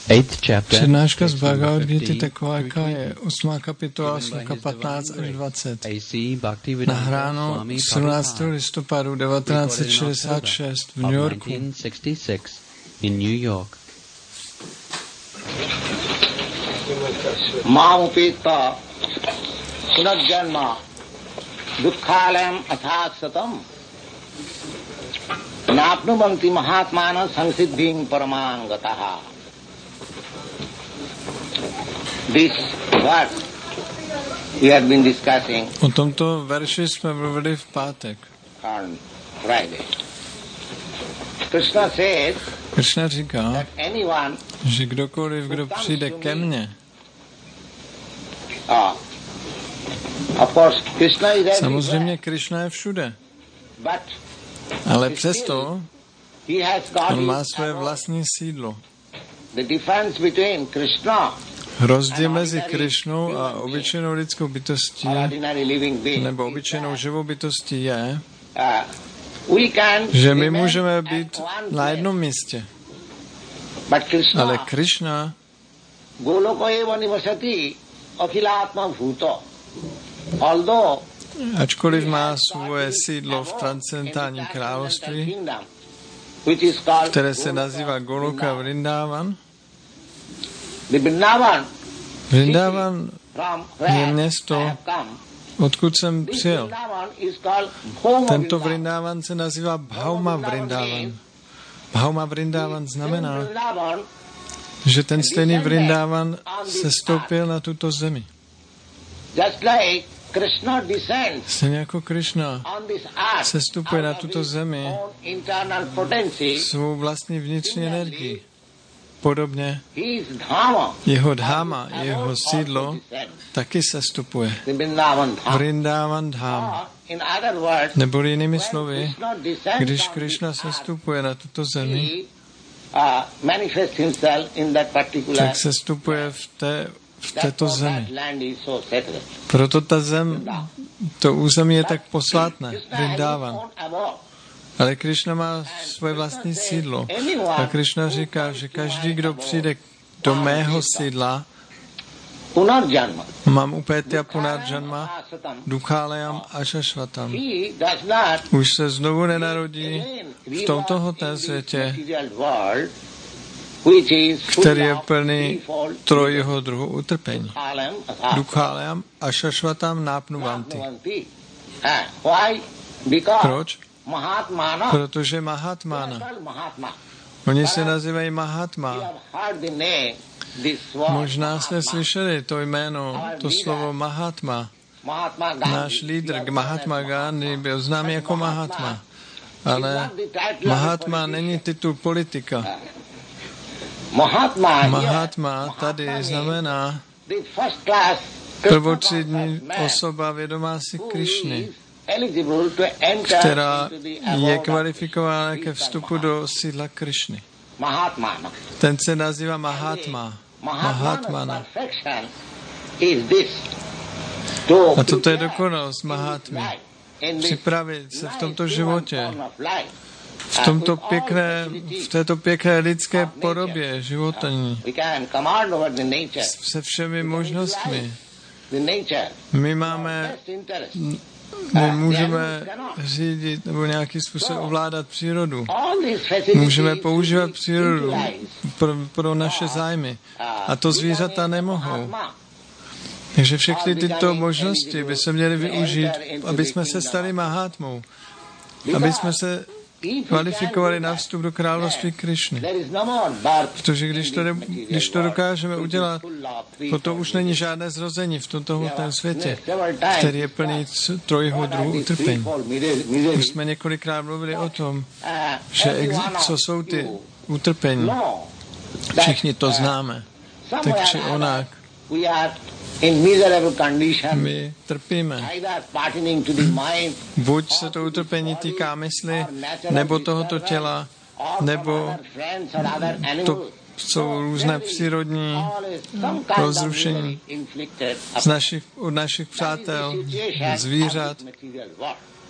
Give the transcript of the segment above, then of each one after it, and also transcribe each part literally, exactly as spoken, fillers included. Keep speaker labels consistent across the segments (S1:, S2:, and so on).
S1: Přednáška z Bhagavad Gita taková, jaká je osmá kapitola, sloka patnáct až dvacet. Nahráno sedmnáctého listopadu devatenáct set šedesát šest v New Yorku.
S2: Mamupita punajjanma dukkhalayam athasatam napnuvanti mahatmana samsiddhim paramangataha. This word we have been discussing.
S1: O tomto verši jsme mluvili v pátek.
S2: On Friday. Krishna says,
S1: Krishna říká,
S2: that anyone,
S1: že kdokoliv, kdo přijde ke mně,
S2: uh, of course, Krishna is everywhere,
S1: samozřejmě Krishna je všude,
S2: but
S1: ale přesto
S2: he has got
S1: on má
S2: his
S1: své
S2: abode.
S1: vlastní sídlo.
S2: The difference between Krishna
S1: Rozdíl mezi Krišnou a obyčejnou lidskou bytostí
S2: or ordinary living being
S1: nebo obyčejnou živou bytostí je,
S2: uh, we can
S1: že my
S2: remain
S1: můžeme
S2: at
S1: být
S2: one
S1: na
S2: place.
S1: jednom místě,
S2: But Krishna,
S1: ale Krišna
S2: Goloko eva nivasati akhilatma bhuto. Although
S1: ačkoliv má svoje sídlo v transcendentálním království,
S2: which is called
S1: které se nazývá Goloka Vrindavan,
S2: the Vrindavan
S1: Vrindavan
S2: from
S1: je
S2: where I
S1: město,
S2: have come.
S1: odkud jsem
S2: This
S1: přijel.
S2: Vrindavan is called Bhauma
S1: Tento
S2: Vrindavan.
S1: Vrindavan se nazývá Bhauma Vrindavan. Bhauma Vrindavan znamená,
S2: Vrindavan
S1: že ten stejný Vrindavan se stoupil na tuto zemi.
S2: just like Krishna descends
S1: Stejně jako Krishna
S2: on this earth
S1: sestupuje na
S2: out of
S1: tuto
S2: his
S1: zemi
S2: own internal potency,
S1: svou vlastní vnitřní energii. Podobně
S2: his dhamma,
S1: jeho dháma,
S2: his
S1: jeho
S2: abode
S1: sídlo
S2: also descends.
S1: taky sestupuje.
S2: The Vrindavan Dham.
S1: Vrindavan Dham.
S2: Or, in other words,
S1: Neboli jinými
S2: when
S1: slovy,
S2: Krishna descends
S1: když
S2: on
S1: Krishna
S2: this earth,
S1: sestupuje na tuto zemi,
S2: he uh, manifests himself in that particular
S1: tak sestupuje v, té, v této
S2: Therefore,
S1: zemi.
S2: that land is so sacred.
S1: Proto ta zem, to území je tak posvátné,
S2: Krishna has his
S1: Vrindavan.
S2: own abode.
S1: Ale Krishna má svoje vlastní sídlo. A Krishna říká, že každý, kdo přijde do mého sídla,
S2: Punarjanma.
S1: mám upétya punarjanma, dukhalayam a shashvatam.
S2: He does not
S1: Už se znovu nenarodí
S2: again
S1: v tomto
S2: reborn
S1: té
S2: in this
S1: světě,
S2: material world, which is full
S1: který je
S2: of
S1: plný
S2: threefold
S1: trojího druhu utrpení.
S2: dukhalayam, atha-
S1: Dukhalayam a shashvatam nápnuvanti.
S2: Napnuvanti. Ah, why? Because
S1: Proč?
S2: Mahatmana,
S1: Protože Mahatmana.
S2: called Mahatma.
S1: Oni se nazývají
S2: You
S1: Mahatma.
S2: have heard the name, this word,
S1: Možná jste
S2: Mahatma.
S1: slyšeli to jméno, to slovo Mahatma.
S2: Mahatma Gandhi.
S1: Náš lídr
S2: He was
S1: Mahatma
S2: known as
S1: Gandhi byl známý jako Mahatma.
S2: is
S1: Ale
S2: not the title of
S1: Mahatma
S2: a
S1: není titul politika.
S2: Mahatma, here,
S1: Mahatma tady
S2: means
S1: znamená
S2: the first class
S1: prvotřídní
S2: man
S1: osoba vědomá si
S2: who
S1: Krišny,
S2: is eligible to enter
S1: která
S2: into the
S1: je
S2: abode of
S1: kvalifikována ke
S2: Krishna.
S1: vstupu do sídla Krišny.
S2: Mahatmana.
S1: Ten se nazývá Mahatma.
S2: Mahatmana's
S1: Mahatmana.
S2: perfection is this. To
S1: A toto je
S2: prepare
S1: dokonalost Mahatmy.
S2: life in this
S1: Připravit se v
S2: life,
S1: tomto
S2: human
S1: životě,
S2: form of life.
S1: v tomto pěkné, v této pěkné lidské podobě životní,
S2: We can command over the nature.
S1: se všemi možnostmi.
S2: The nature.
S1: My máme,
S2: Best interest.
S1: my můžeme řídit nebo nějakým způsobem ovládat přírodu.
S2: All these facilities
S1: Můžeme používat
S2: we
S1: přírodu
S2: utilize.
S1: pro, pro naše zájmy. A to zvířata nemohou. Takže všechny tyto možnosti by se měly využít, aby jsme se stali Mahatmou. Aby jsme se kvalifikovali na vstup do království Krišny.
S2: There is no more birth.
S1: Protože když to, ne, když to dokážeme udělat, potom už není žádné zrození v tomto hmotném světě, který je plný c- trojího druhu utrpení. Už jsme několikrát mluvili o tom, že ex, co jsou ty utrpení. Všichni to známe. Tak či onak,
S2: We are in miserable condition,
S1: my trpíme.
S2: either pertaining to the mind,
S1: Buď se to utrpení týká mysli, nebo tohoto těla,
S2: or
S1: nebo
S2: from other friends or other animals.
S1: to jsou různé přírodní
S2: Always some kind of
S1: rozrušení
S2: misery inflicted
S1: z našich, od našich přátel, zvířat.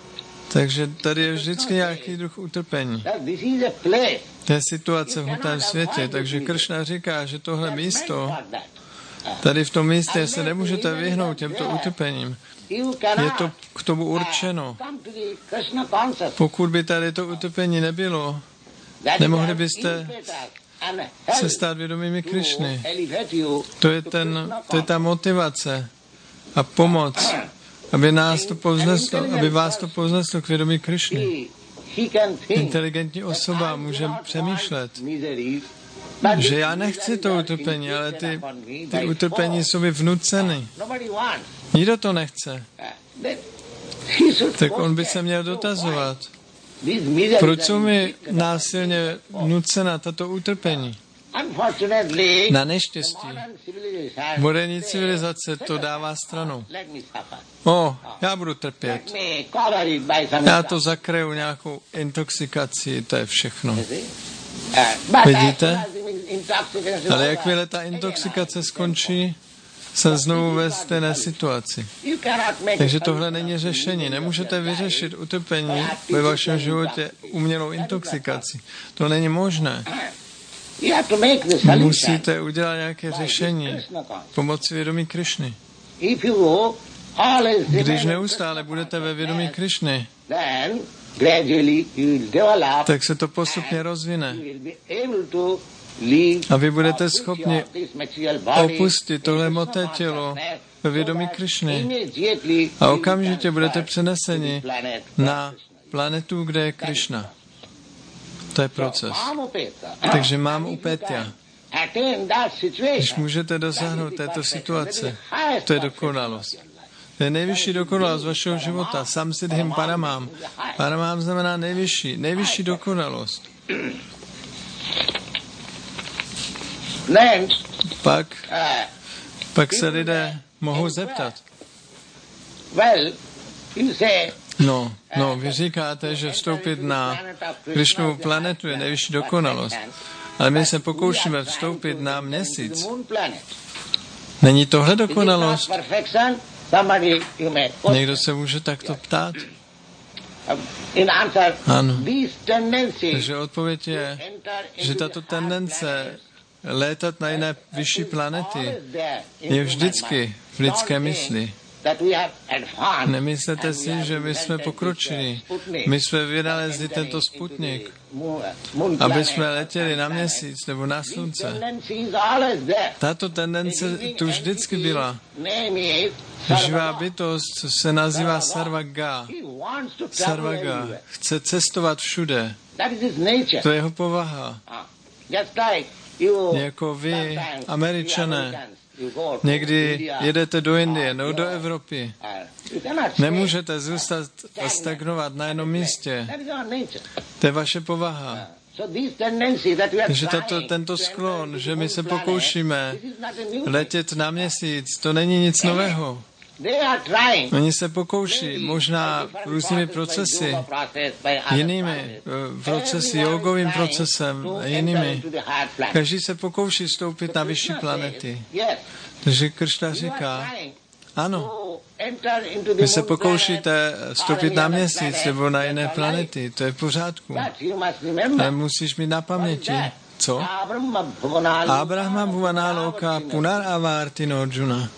S1: Takže tady je vždycky nějaký druh utrpení. To je situace v hmotném světě, takže Kršna říká, že tohle místo, tady v tom místě se nemůžete vyhnout těmto utrpením. Je to k tomu určeno. Pokud by tady to utrpení nebylo, nemohli byste se stát vědomými Krišny. To je, ten, to je ta motivace a pomoc, aby, nás to povzneslo, aby vás to povzneslo k vědomí Krišny. Inteligentní osoba může přemýšlet, že já nechci to utrpení, ale ty, ty utrpení jsou mi vnuceny. Nikdo to nechce. Tak on by se měl dotazovat, proč jsou mi násilně vnucena tato utrpení? Na neštěstí moderní civilizace to dává stranou. O, já budu trpět. Já to zakryju nějakou intoxikací, to je všechno. Vidíte? Ale jakmile ta intoxikace skončí, jsem znovu ve stejné situaci. Takže tohle není řešení. Nemůžete vyřešit utrpení ve vašem životě umělou intoxikací. To není možné. Musíte udělat nějaké řešení pomocí vědomí Krišny. Když neustále budete ve vědomí Krišny, tak se to postupně rozvine. A vy budete schopni opustit tohle hmotné tělo ve vědomí Krišny a okamžitě budete přeneseni na planetu, kde je Krišna. To je proces. Takže mám upétia. Když můžete dosáhnout této situace, to je dokonalost. To je nejvyšší dokonalost vašeho života. Samsiddhim paramám. Paramám znamená nejvyšší, nejvyšší dokonalost. Pak, pak se lidé mohou zeptat. No, no, vy říkáte, že vstoupit na Krišnovu planetu je nejvyšší dokonalost. Ale my se pokoušíme vstoupit na měsíc. Není tohle dokonalost? Někdo se může takto ptát? Ano. Takže odpověď je, že tato tendence létat na jiné vyšší planety je vždycky v lidské mysli. Nemyslete si, že my jsme pokročili. My jsme vynalezli tento Sputnik, aby jsme letěli na měsíc nebo na slunce. Tato tendence tu vždycky byla. Živá bytost se nazývá Sarvaga. Sarvaga chce cestovat všude. To je jeho povaha. Jako vy, Američané, někdy jedete do Indie nebo do Evropy. Nemůžete zůstat a stagnovat na jednom místě. To je vaše povaha. Takže tato, tento sklon, že my se pokoušíme letět na měsíc, to není nic nového. Oni se pokouší, možná různými procesy, jinými procesy, jogovým procesem a jinými. Každý se pokouší vstoupit na vyšší planety. Takže Kršna říká, ano, vy se pokoušíte vstoupit na měsíc nebo na jiné planety, to je v pořádku. Ale musíš mít na paměti, co? Abrahma Bhuvanaloka Punar Avartino Arjuna.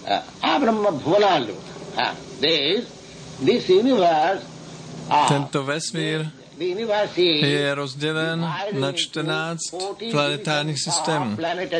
S1: Tento vesmír je rozdělen na čtrnáct planetárních systémů.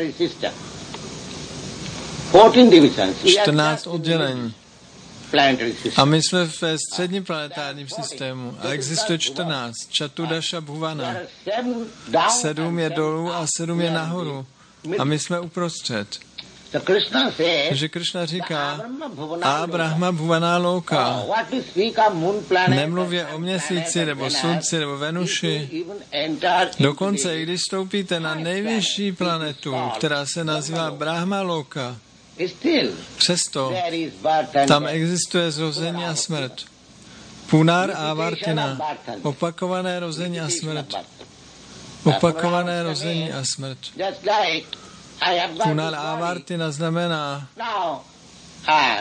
S1: čtrnáct oddělení. A my jsme ve středním planetárním systému a existuje čtrnáct. Čatudaša Bhuvana. Sedm je dolů a sedm je nahoru. A my jsme uprostřed. Takže Kršna říká, a Brahma Bhuvana Loka. Nemluvě o měsíci, nebo slunci, nebo Venuši. Dokonce, i když stoupíte na nejvyšší planetu, která se nazývá Brahma Loka, přesto tam existuje zrození a smrt. Punar Avartina, opakované rození a smrt. Opakované rození a smrt. Punar Avartina znamená,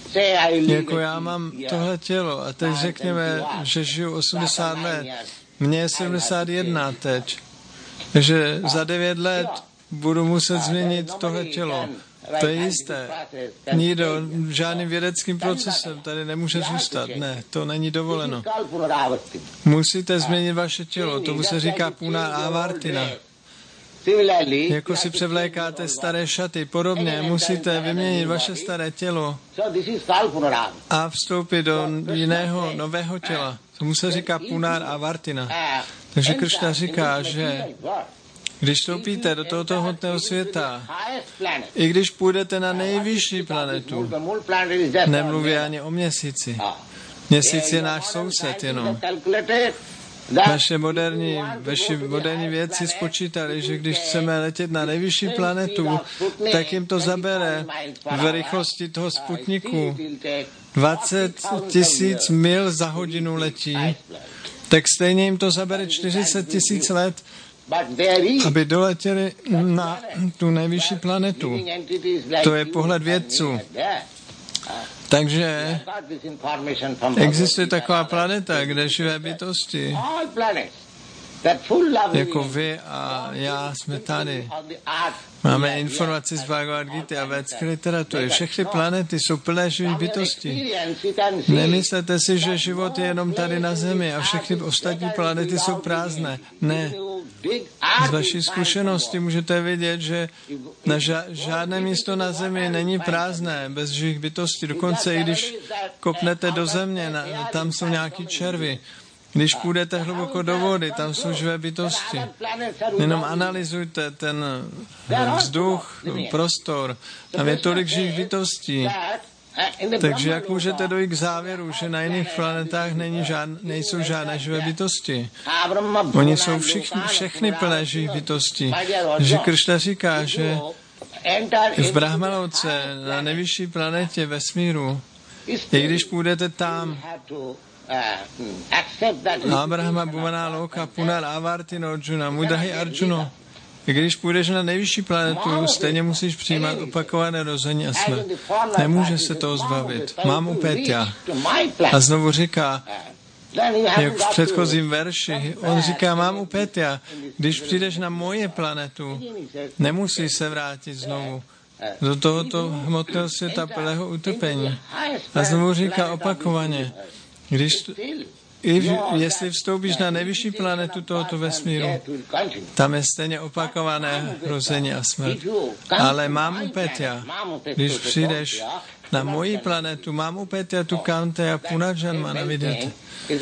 S1: Jako já mám tohle tělo a teď řekněme, že žiju osmdesát let. Mně je sedmdesát jedna teď. Takže za devět let budu muset změnit tohle tělo. To je jisté. Nikdo žádným vědeckým procesem tady nemůže zůstat. Ne, to není dovoleno. Musíte změnit vaše tělo. Tomu se říká puna avartina. Jako si převlékáte staré šaty, podobně musíte vyměnit vaše staré tělo a vstoupit do jiného, nového těla. Tomu se říká punar avartina. Takže Kršna říká, že když vstoupíte do tohoto hmotného světa, i když půjdete na nejvyšší planetu, nemluví ani o měsíci. Měsíc je náš soused jenom. Naše moderní, vaši moderní vědci spočítali, že když chceme letět na nejvyšší planetu, tak jim to zabere v rychlosti toho Sputniku. dvacet tisíc mil za hodinu letí, tak stejně jim to zabere čtyřicet tisíc let, aby doletěli na tu nejvyšší planetu. To je pohled vědců. Takže existuje taková planeta, kde živé bytosti, jako vy a já jsme tady. Máme informaci z Bhagavad Gita a védské literatury. Všechny planety jsou plné živých bytostí. Nemyslete si, že život je jenom tady na Zemi a všechny ostatní planety jsou prázdné. Ne. Z vaší zkušenosti můžete vidět, že na ža- žádné místo na Zemi není prázdné, bez živých bytostí. Dokonce i když kopnete do země, na, tam jsou nějaký červy. Když půjdete hluboko do vody, tam jsou živé bytosti. Jenom analyzujte ten vzduch, prostor. Tam je tolik živých bytostí. Takže jak můžete dojít k závěru, že na jiných planetách není žád, nejsou žádné živé bytosti? Oni jsou všichni, všechny plné živých bytostí. Že Kršna říká, že v Brahmalovce, na nejvyšší planetě vesmíru, i když půjdete tam, Abrahama Bhuvana Loka Punar Avartino Arjuna, můj drahý Arjuno, když půjdeš na nejvyšší planetu, stejně musíš přijímat opakované rození a smrt. Nemůže se toho zbavit. Mám upétia. A znovu říká, jak v předchozím verši, on říká, mám upétia. Když přijdeš na moje planetu, nemusíš se vrátit znovu do tohoto hmotného světa plného utrpení. A znovu říká opakovaně, když, i jestli vstoupíš na nejvyšší planetu tohoto vesmíru, tam je stejně opakované rození a smrt. Ale mám upétia. Když přijdeš na moji planetu, mám upétia tu kante a punarjanmana videte.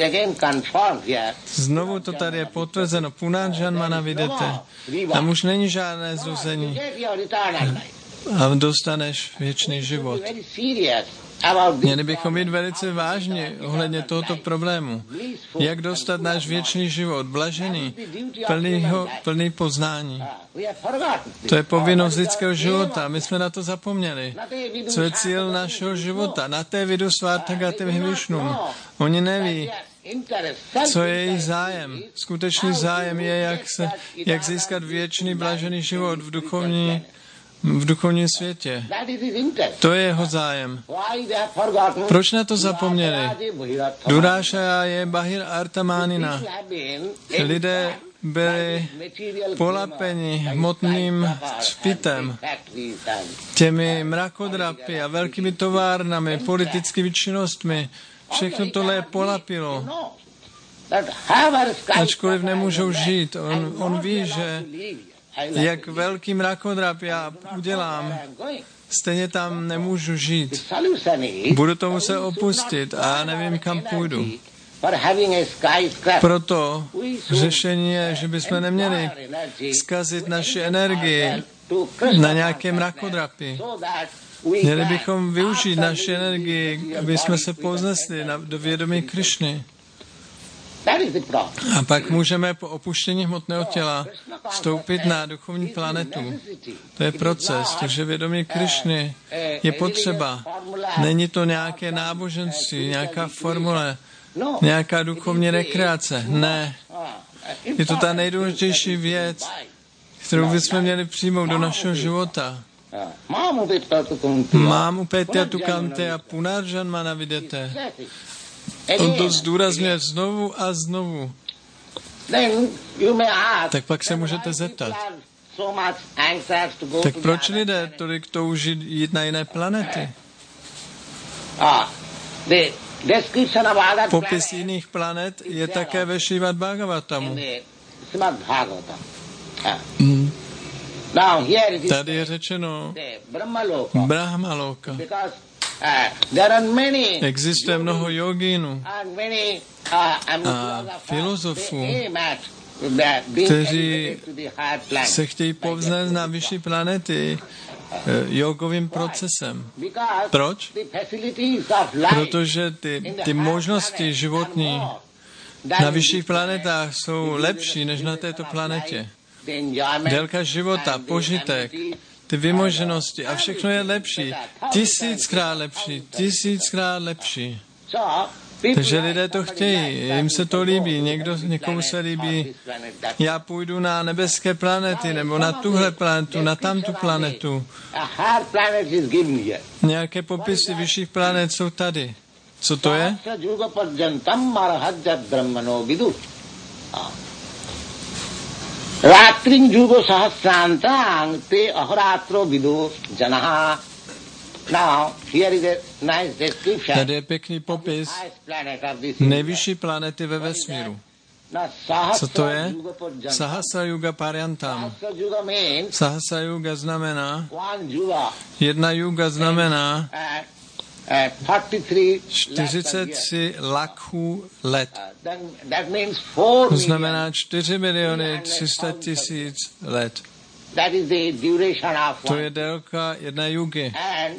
S1: Znovu to tady je potvrzeno. Punarjanmana videte. Tam už není žádné zrození. A dostaneš věčný život. Měli bychom být velice vážně ohledně tohoto problému. Jak dostat náš věčný život, blažený, plnýho, plný poznání. To je povinnost lidského života. My jsme na to zapomněli. Co je cíl našeho života? Na té vidu svártagatim Višnum. Oni neví, co je jejich zájem. Skutečný zájem je, jak, se, jak získat věčný blažený život v duchovní v duchovním světě. To je jeho zájem. Proč na to zapomněli? Duráša je Bahir Artamánina. Lidé byli polapeni hmotným třpitem, těmi mrakodrapy a velkými továrnami, politickými činnostmi. Všechno tohle je polapilo. Ačkoliv nemůžou žít. On, on ví, že jak velký mrakodrap já udělám, stejně tam nemůžu žít. Budu to muset opustit a já nevím, kam půjdu. Proto řešení je, že bychom neměli zkazit naši energii na nějaké mrakodrapy. Měli bychom využít naši energii, aby jsme se povznesli do vědomí Krišny. A pak můžeme po opuštění hmotného těla vstoupit na duchovní planetu. To je proces, takže vědomí Krišny je potřeba. Není to nějaké náboženství, nějaká formule, nějaká duchovní rekreace. Ne. Je to ta nejdůležitější věc, kterou bychom měli přijmout do našeho života. Mám upétya tu kante a punarjanmana videte. On to zdůrazňuje znovu a znovu. Tak pak se můžete zeptat, tak proč lidé tolik touží jít na jiné planety? Popis jiných planet je také ve Šrimad Bhagavatamu. Hmm. Tady je řečeno Brahmaloka. Existuje mnoho jogínů a filozofů, kteří se chtějí povznést na vyšší planety jogovým procesem. Proč? Protože ty, ty možnosti životní na vyšších planetách jsou lepší než na této planetě. Délka života, požitek, ty vymoženosti a všechno je lepší. Tisíckrát lepší, tisíckrát lepší. Takže lidé to chtějí, jim se to líbí, někdo, někomu se líbí, já půjdu na nebeské planety, nebo na tuhle planetu, na tamtu planetu. Nějaké popisy vyšších planet jsou tady. Co to je?
S2: Ratring jugo sahasrantang te ahoratro vidu janaha. Now, here is a nice description.
S1: Tady je pěkný popis nejvyšší planety ve vesmíru. Co to je? Sahasra Yuga Paryantam. Sahasra Yuga znamená, jedna yuga znamená čtyřicet tři lakhů let. To znamená čtyři miliony tři sta tisíc let. To je délka jedné jugy.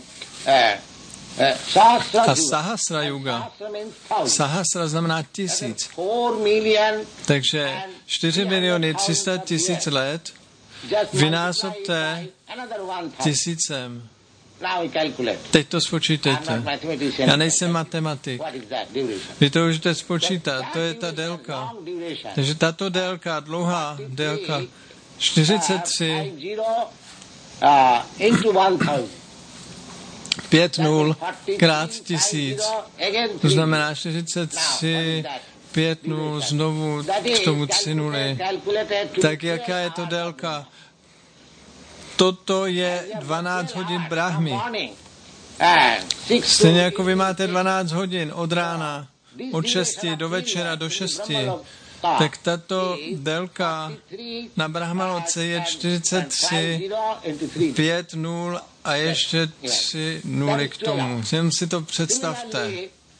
S1: A Sahasra Yuga. Sahasra znamená tisíc. Takže čtyři miliony tři sta tisíc let vynásobte tisícem. Teď to spočítejte. Já nejsem matematik. Vy to můžete spočítat, to je ta délka. Takže tato délka, dlouhá délka, čtyřicet tři pět nul krát tisíc, to znamená čtyřicet tři, pět nul, znovu k tomu tři nuly. Tak jaká je to délka? Toto je dvanáct hodin Brahmy. Stejně jako vy máte dvanáct hodin od rána, od šesti do večera do šesti, tak tato délka na Brahmaloce je čtyřicet tři, pět nul a ještě tři nuly k tomu. Jenom si to představte.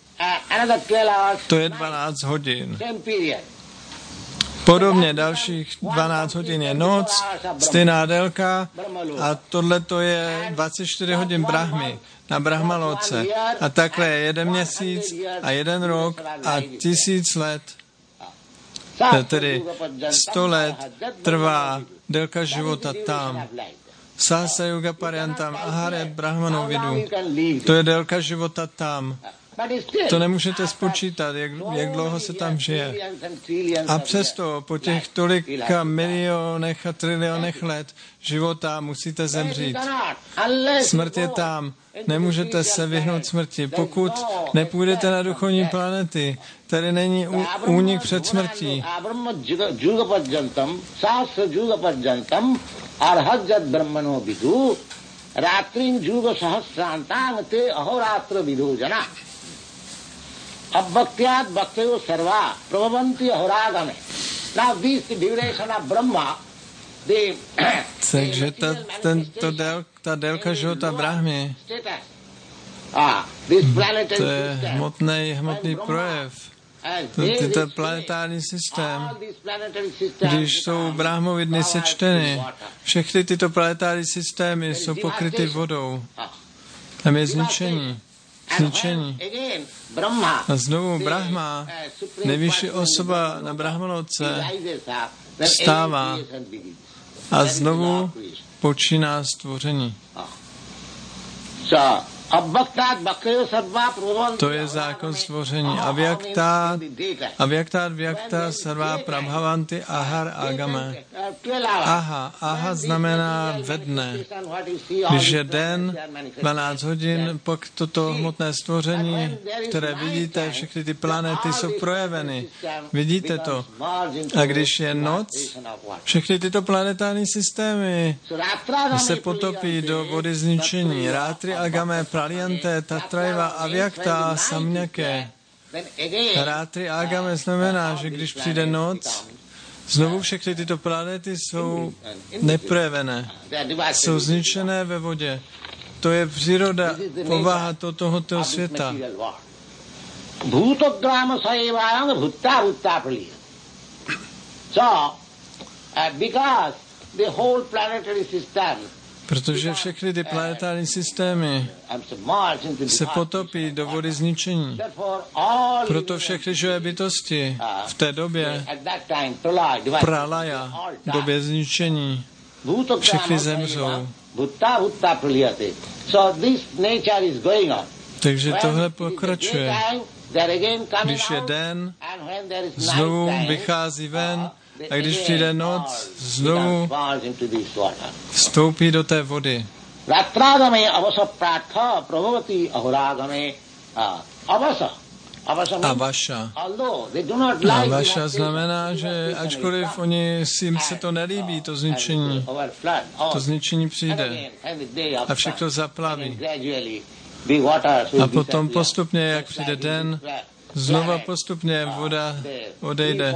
S1: To je dvanáct hodin. Podobně dalších dvanáct hodin je noc, stejná délka a tohle to je dvacet čtyři hodin Brahmy na Brahmaloce. A takhle je jeden měsíc a jeden rok a tisíc let. Tedy sto let trvá délka života tam. Sahasra Yuga Paryantam ahare brahmano vidu. To je délka života tam. To nemůžete spočítat, jak, jak dlouho se tam žije. A přesto po těch tolika milionech a trilionech let života musíte zemřít. Smrt je tam. Nemůžete se vyhnout smrti. Pokud nepůjdete na duchovní planety, tady není únik před smrtí.
S2: Abhaktyat bhaktayo sarva prabhavanti ahoragame. Now this duration of Brahma, the
S1: takže ta, tento del, ta délka života Brahmy, to je hmotný, hmotný projev. Tyto planetární systém, když jsou brahmovidny sečteny, všechny tyto planetární systémy jsou pokryty vodou. Tam je zničení. Zničení. A znovu Brahma, nejvyšší osoba na Brahmaloce, vstává a znovu počíná stvoření. To je zákon stvoření. Avyakta, avyakta, vyakta, sarva prabhavanti, ahar, agame. Aha, aha znamená ve dne. Když je den, dvanáct hodin, pak toto hmotné stvoření, které vidíte, všechny ty planety jsou projeveny. Vidíte to. A když je noc, všechny tyto planetární systémy se potopí do vody zničení. Rátri, agame, praliante, tatraiva, avyakta, samňake. Rátri, agame znamená, že když přijde noc, znovu všechny tyto planety jsou neprojevené, jsou zničené ve vodě. To je příroda, povaha to, tohoto světa.
S2: Bhutograma saivayam bhutta bhutta praliya. So, because the whole planetary system,
S1: protože všechny ty planetární systémy se potopí do vody zničení. Proto všechny živé bytosti v té době pralaya, době zničení, všechny zemřou. Takže tohle pokračuje. Když je den, znovu vychází ven, a když přijde noc, znovu vstoupí do té vody. Avasha. Avasha znamená, že ačkoliv oni si se to nelíbí, to zničení, to zničení přijde a všechno zaplaví. A potom postupně, jak přijde den, znova postupně voda odejde.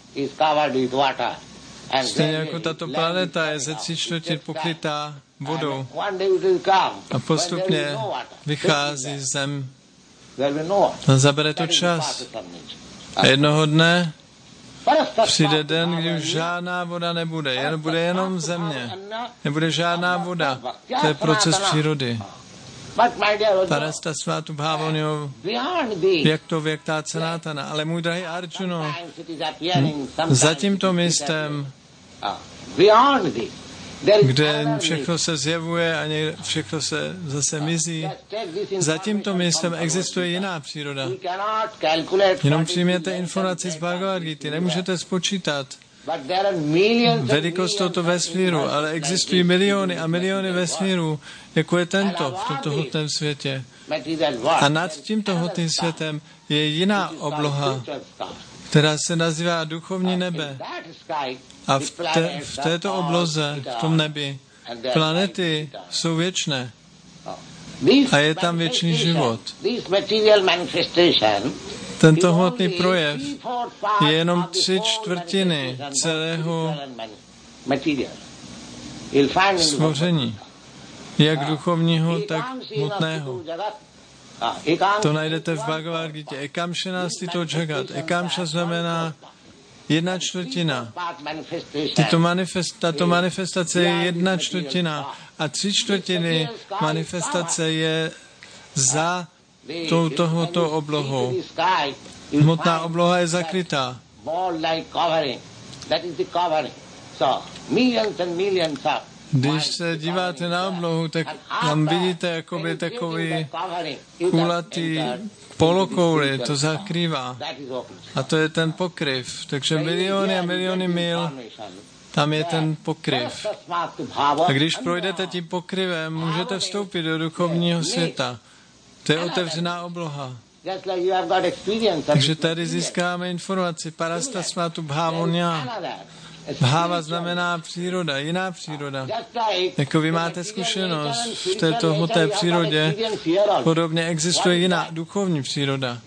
S1: Stejně jako tato planeta je ze tří čtvrtin pokrytá vodou a postupně vychází zem. A zabere to čas. A jednoho dne přijde den, kdy už žádná voda nebude, jen bude jenom země. Nebude žádná voda. To je proces přírody. Parasta svátu bhavonyo vyakto vyaktá sanatana. Ale můj drahý Arjuno, za tímto místem, kde všechno se zjevuje a všechno se zase mizí, za tímto místem existuje jiná příroda. Jenom přijměte informaci z Bhagavad Gita, nemůžete spočítat velikost tohoto vesmíru, ale existují miliony a miliony vesmírů, jako je tento v tomto hmotném světě. A nad tímto hmotným světem je jiná obloha, která se nazývá duchovní nebe. A v, te, v této obloze, v tom nebi, planety jsou věčné. A je tam věčný život. Tento hmotný projev je jenom tři čtvrtiny celého stvoření, jak duchovního, tak hmotného. To najdete v Bhagavad Gita. Ekamšena stito jagat. Ekamša znamená jedna čtvrtina. Tyto manifest, tato manifestace je jedna čtvrtina a tři čtvrtiny manifestace je za touto oblohou. Hmotná obloha je zakrytá. Když se díváte na oblohu, tak tam vidíte jakoby takový kulatý polokouli, to zakrývá. A to je ten pokryv. Takže miliony a miliony mil, tam je ten pokryv. A když projdete tím pokryvem, můžete vstoupit do duchovního světa. To je otevřená obloha. Takže tady získáme informaci. Parasta svátu bhavonya. Bháva znamená příroda, jiná příroda. Jako vy máte zkušenost v této hmotné přírodě, podobně existuje jiná duchovní příroda.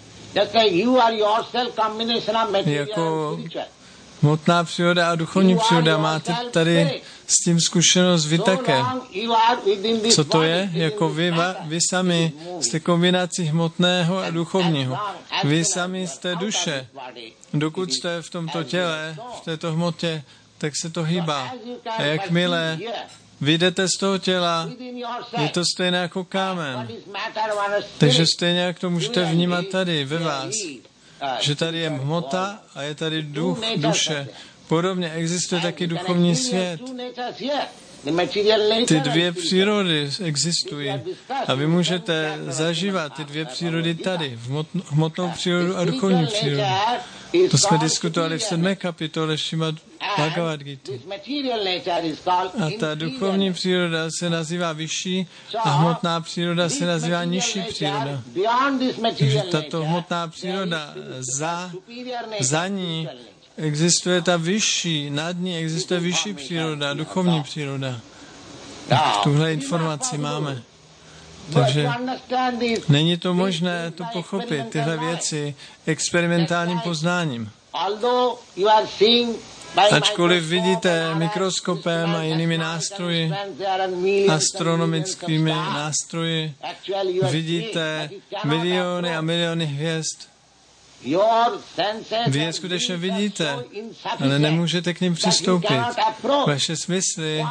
S1: Jako hmotná příroda a duchovní příroda máte tady s tím zkušenost vy také. Co to je? Jako vy, vy sami jste kombinací hmotného a duchovního. Vy sami jste duše. Dokud jste v tomto těle, v této hmotě, tak se to hýbá. A jakmile vyjdete z toho těla, je to stejné jako kámen. Takže stejně jak to můžete vnímat tady, ve vás. Že tady je hmota a je tady duch, duše. Podobně existuje taky duchovní svět. Ty dvě přírody existují a vy můžete zažívat ty dvě přírody tady, hmotnou přírodu a duchovní přírodu. To jsme diskutovali v sedmé kapitole Šrimad Bhagavad Gita. A ta duchovní příroda se nazývá vyšší a hmotná příroda se nazývá nižší příroda. Takže tato hmotná příroda, za, za ní existuje ta vyšší, nad ní existuje vyšší příroda, duchovní příroda. Tak tuhle informaci máme. Takže není to možné to pochopit, tyhle věci, experimentálním poznáním. Ačkoliv vidíte mikroskopem a jinými nástroji, astronomickými nástroji, vidíte miliony a miliony hvězd, vy je skutečně vidíte, ale nemůžete k nim přistoupit. Vaše smysly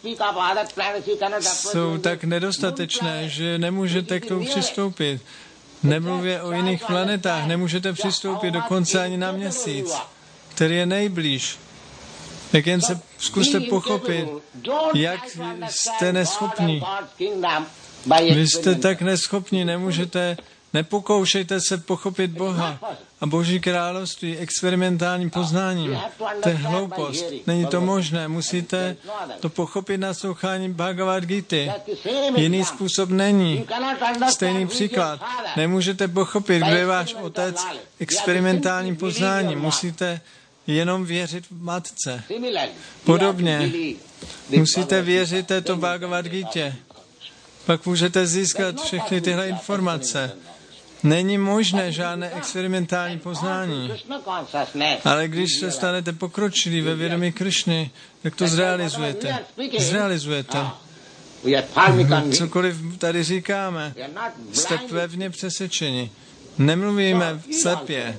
S1: jsou tak nedostatečné, že nemůžete k tomu přistoupit. Nemluvě o jiných planetách, nemůžete přistoupit dokonce ani na Měsíc, který je nejblíž. Tak jen se zkuste pochopit, jak jste neschopní. Vy jste tak neschopní, nemůžete, nepokoušejte se pochopit Boha a Boží království experimentálním poznáním. To je hloupost. Není to možné. Musíte to pochopit nasloucháním Bhagavad Gita. Jiný způsob není. Stejný příklad. Nemůžete pochopit, kdo je váš otec experimentálním poznáním. Musíte jenom věřit v matce. Podobně musíte věřit této Bhagavad Gitě. Pak můžete získat všechny tyhle informace. Není možné žádné experimentální poznání. Ale když se stanete pokročilí ve vědomí Krišny, tak to zrealizujete. Zrealizujete. Cokoliv tady říkáme, jste pevně přesvědčeni. Nemluvíme slepě.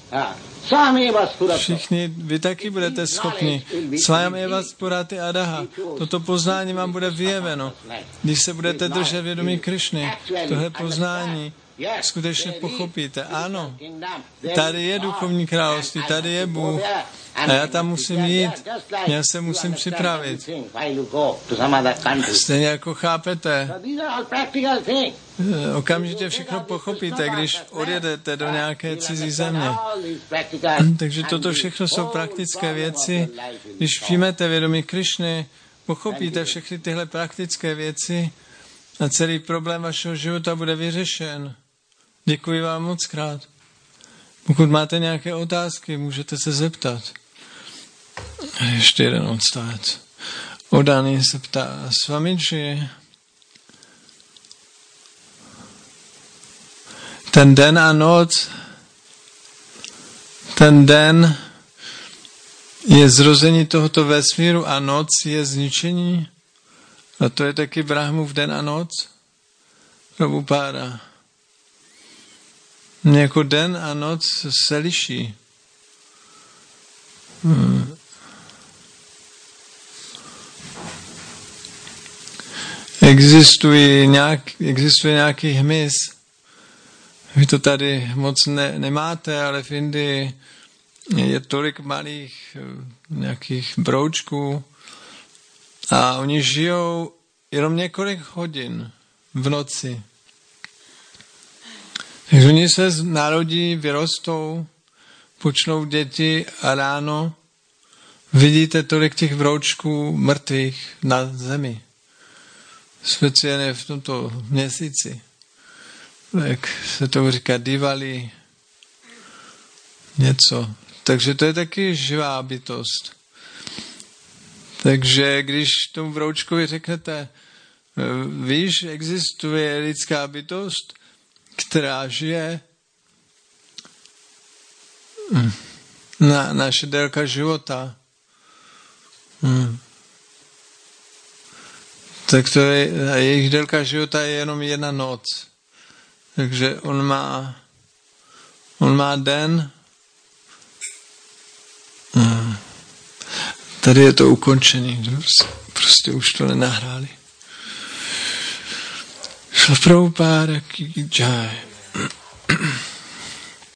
S1: Všichni, vy taky budete schopni. Svajam eva spuraty adaha. Toto poznání vám bude vyjeveno. Když se budete držet vědomí Krišny, tohle poznání skutečně pochopíte. Ano, tady je duchovní království, tady je Bůh a já tam musím jít. Já se musím připravit. Stejně jako chápete, okamžitě všechno pochopíte, když odjedete do nějaké cizí země. Takže toto všechno jsou praktické věci. Když přijmete vědomí Krišny, pochopíte všechny tyhle praktické věci a celý problém vašeho života bude vyřešen. Děkuji vám moc krát. Pokud máte nějaké otázky, můžete se zeptat. Ještě jeden odstavec. Odany se ptá, Swamiji, ten den a noc, ten den je zrození tohoto vesmíru a noc je zničení. A to je taky Brahmův den a noc. Prabhupáda. Jako den a noc se liší. Hmm. Existuje, nějak, existuje nějaký hmyz. Vy to tady moc ne, nemáte, ale v Indii je tolik malých nějakých broučků a oni žijou jenom několik hodin v noci. Takže oni se narodí, vyrostou, počnou děti a ráno vidíte tolik těch broučků mrtvých na zemi. Speciálně v tomto měsíci. Jak se to říká Diwali, něco. Takže to je taky živá bytost. Takže když tomu broučkovi řeknete, víš, existuje lidská bytost, která žije na naše délka života. Hmm. Tak to je, jejich délka života je jenom jedna noc. Takže on má on má den. Hmm. Tady je to ukončený. Prostě už to nenahráli. Šla Prabhupáda ki jai.